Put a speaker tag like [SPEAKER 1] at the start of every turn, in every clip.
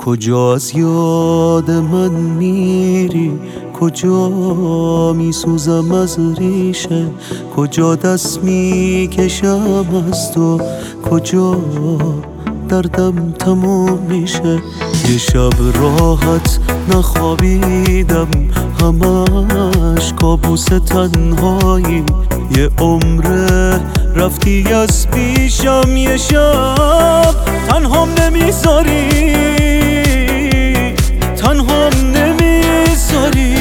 [SPEAKER 1] کجا از یاد من میری، کجا میسوزم از ریشه، کجا دست میکشم از تو، کجا دردم تموم میشه. یه شب راحت نخوابیدم، همش کابوس تنهایی. یه عمره رفتی از پیشم، یه شب تنهام نمیذاری، تنهام نمیذاری.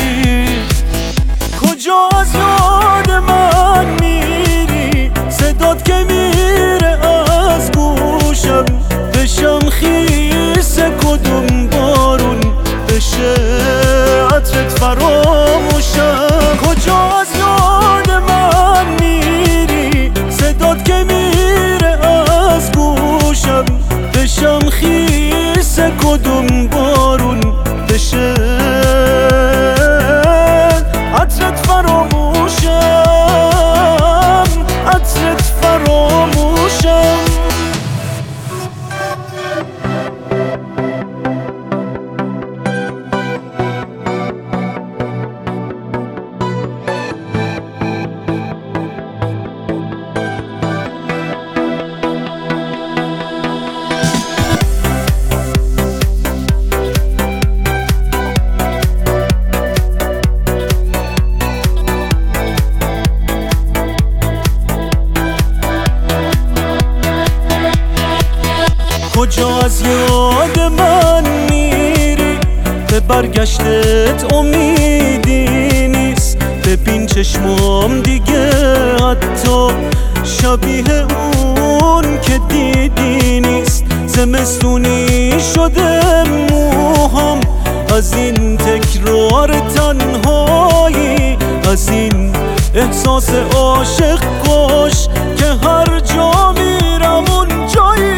[SPEAKER 1] کجا از یاد من میری، صدات که میره از گوشم، بشم خیس کدوم بارون، بشه عطرت فراموشم. کجا از یاد من میری، صدات که میره از گوشم، بشم خیس کدوم بارون، بشه عطرت فراموشم، عطرت فراموشم. کجا از یاد من میری، به برگشتت امیدی نیست. ببین چشمام دیگه حتی شبیه اون که دیدی نیست. زمستونی شده موهام از این تکرار تنهایی، از این احساس عاشق کش که هر جا میرم اون جایی.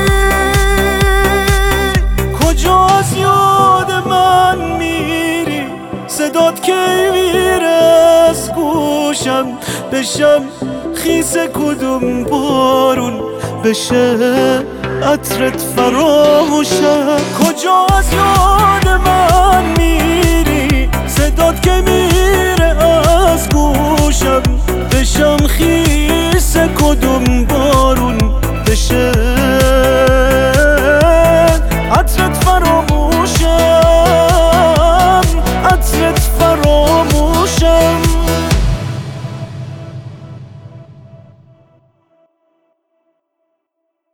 [SPEAKER 1] کجا از یاد من میری، صدات که میره از گوشم، بشم خیس کدوم بارون، بشه عطرت فراموشم. کجا از یاد من میری، صدات که میره از گوشم، بشم خیس کدوم بارون، بشه